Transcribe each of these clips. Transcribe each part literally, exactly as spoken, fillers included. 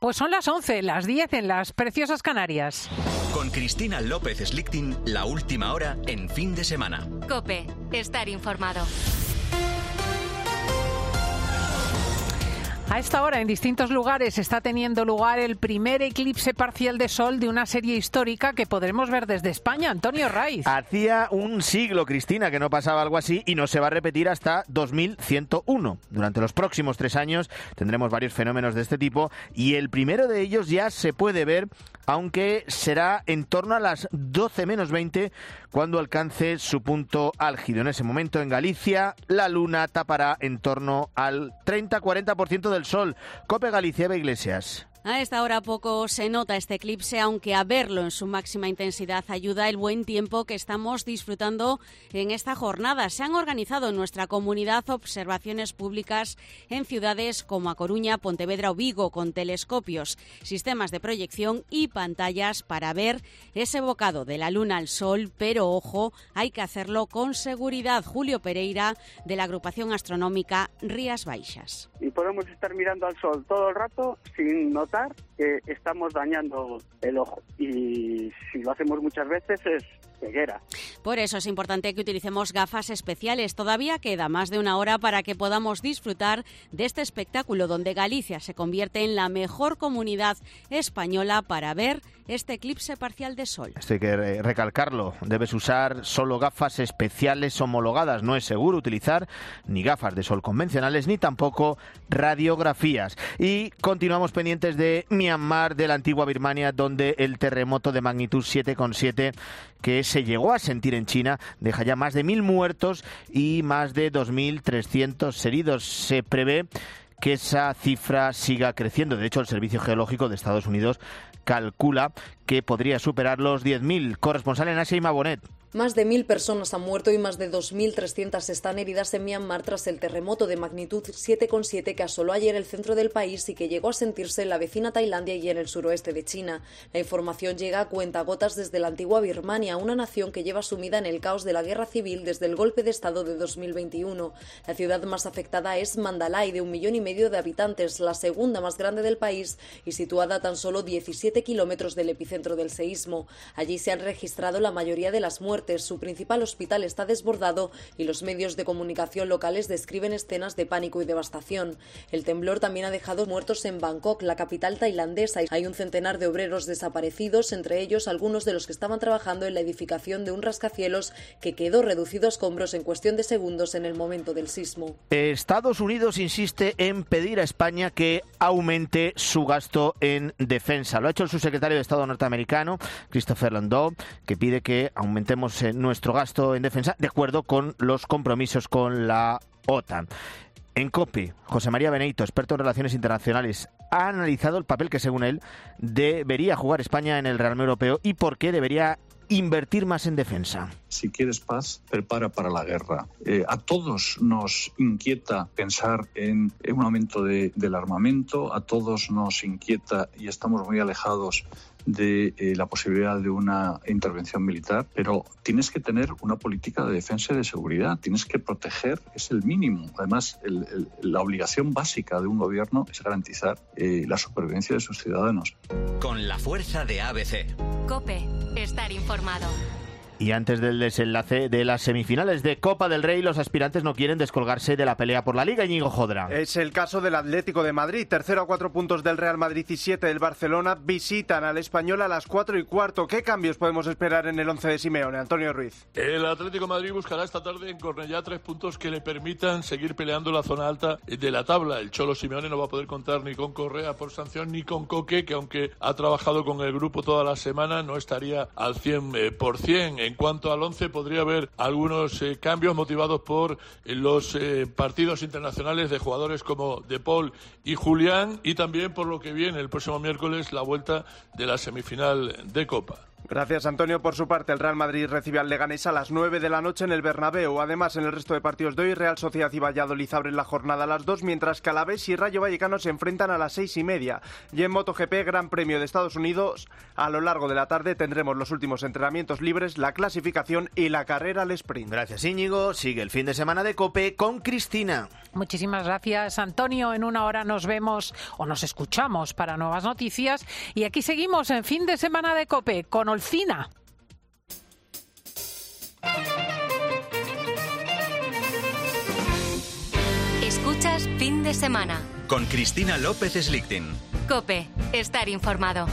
Pues son las once, las diez en las preciosas Canarias. Con Cristina López Slichting, la última hora en fin de semana. COPE, estar informado. A esta hora, en distintos lugares, está teniendo lugar el primer eclipse parcial de sol de una serie histórica que podremos ver desde España. Antonio Raiz. Hacía un siglo, Cristina, que no pasaba algo así y no se va a repetir hasta dos mil ciento uno. Durante los próximos tres años tendremos varios fenómenos de este tipo y el primero de ellos ya se puede ver, aunque será en torno a las doce menos veinte cuando alcance su punto álgido. En ese momento, en Galicia, la luna tapará en torno al treinta a cuarenta por ciento del sol. COPE Galicia, Eva Iglesias. A esta hora poco se nota este eclipse, aunque a verlo en su máxima intensidad ayuda el buen tiempo que estamos disfrutando en esta jornada. Se han organizado en nuestra comunidad observaciones públicas en ciudades como A Coruña, Pontevedra o Vigo, con telescopios, sistemas de proyección y pantallas para ver ese bocado de la luna al sol, pero ojo, hay que hacerlo con seguridad. Julio Pereira, de la agrupación astronómica Rías Baixas. Y podemos estar mirando al sol todo el rato sin notar que estamos dañando el ojo, y si lo hacemos muchas veces es ceguera. Por eso es importante que utilicemos gafas especiales. Todavía queda más de una hora para que podamos disfrutar de este espectáculo donde Galicia se convierte en la mejor comunidad española para ver este eclipse parcial de sol. Esto hay que recalcarlo. Debes usar solo gafas especiales homologadas. No es seguro utilizar ni gafas de sol convencionales ni tampoco radiografías. Y continuamos pendientes de Myanmar, de la antigua Birmania, donde el terremoto de magnitud siete coma siete que se llegó a sentir en China deja ya más de mil muertos y más de dos mil trescientos heridos. Se prevé que esa cifra siga creciendo. De hecho, el Servicio Geológico de Estados Unidos calcula que podría superar los diez mil. Corresponsal en Asia, Ima Bonet. Más de mil personas han muerto y más de dos mil trescientas están heridas en Myanmar tras el terremoto de magnitud siete coma siete que asoló ayer el centro del país y que llegó a sentirse en la vecina Tailandia y en el suroeste de China. La información llega a cuentagotas desde la antigua Birmania, una nación que lleva sumida en el caos de la guerra civil desde el golpe de estado de dos mil veintiuno. La ciudad más afectada es Mandalay, de un millón y medio de habitantes, la segunda más grande del país y situada a tan solo diecisiete kilómetros del epicentro del seísmo. Allí se han registrado la mayoría de las muertes. Su principal hospital está desbordado y los medios de comunicación locales describen escenas de pánico y devastación. El temblor también ha dejado muertos en Bangkok, la capital tailandesa. Hay un centenar de obreros desaparecidos, entre ellos algunos de los que estaban trabajando en la edificación de un rascacielos que quedó reducido a escombros en cuestión de segundos en el momento del sismo. Estados Unidos insiste en pedir a España que aumente su gasto en defensa. Lo ha hecho el subsecretario de Estado norteamericano, Christopher Landau, que pide que aumentemos nuestro gasto en defensa de acuerdo con los compromisos con la OTAN. En COPE, José María Benito, experto en relaciones internacionales, ha analizado el papel que, según él, debería jugar España en el rearme europeo y por qué debería invertir más en defensa. Si quieres paz, prepara para la guerra. Eh, a todos nos inquieta pensar en un aumento de, del armamento, a todos nos inquieta y estamos muy alejados de eh, la posibilidad de una intervención militar, pero tienes que tener una política de defensa y de seguridad, tienes que proteger, es el mínimo. Además, el, el, la obligación básica de un gobierno es garantizar eh, la supervivencia de sus ciudadanos. Con la fuerza de A B C. COPE, estar informado. Y antes del desenlace de las semifinales de Copa del Rey, los aspirantes no quieren descolgarse de la pelea por la Liga. Íñigo Jodra. Es el caso del Atlético de Madrid. Tercero a cuatro puntos del Real Madrid y siete del Barcelona. Visitan al Español a las cuatro y cuarto. ¿Qué cambios podemos esperar en el once de Simeone? Antonio Ruiz. El Atlético de Madrid buscará esta tarde en Cornellá tres puntos que le permitan seguir peleando la zona alta de la tabla. El Cholo Simeone no va a poder contar ni con Correa por sanción ni con Coque, que aunque ha trabajado con el grupo toda la semana, no estaría al cien por ciento. En cuanto al once, podría haber algunos eh, cambios motivados por eh, los eh, partidos internacionales de jugadores como De Paul y Julián, y también por lo que viene el próximo miércoles, la vuelta de la semifinal de Copa. Gracias, Antonio. Por su parte, el Real Madrid recibe al Leganés a las nueve de la noche en el Bernabéu. Además, en el resto de partidos de hoy, Real Sociedad y Valladolid abren la jornada a las dos, mientras que Alavés y Rayo Vallecano se enfrentan a las seis y media. Y en MotoGP, Gran Premio de Estados Unidos, a lo largo de la tarde tendremos los últimos entrenamientos libres, la clasificación y la carrera al sprint. Gracias, Íñigo. Sigue el fin de semana de COPE con Cristina. Muchísimas gracias, Antonio. En una hora nos vemos o nos escuchamos para nuevas noticias. Y aquí seguimos en Fin de Semana de COPE con Olcina. Escuchas Fin de Semana con Cristina López Slichting. COPE, estar informado.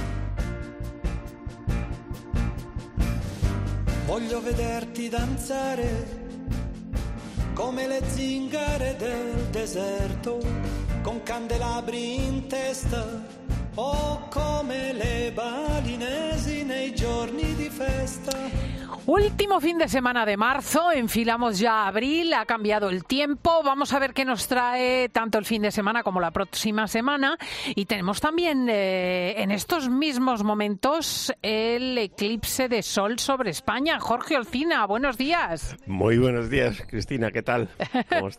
Voglio vederti danzare come le zingare del deserto, con candelabri in testa, o come le balinesi nei giorni di festa. Último fin de semana de marzo, enfilamos ya abril, ha cambiado el tiempo, vamos a ver qué nos trae tanto el fin de semana como la próxima semana, y tenemos también eh, en estos mismos momentos el eclipse de sol sobre España. Jorge Olcina, buenos días. Muy buenos días, Cristina, ¿qué tal? ¿Cómo estás?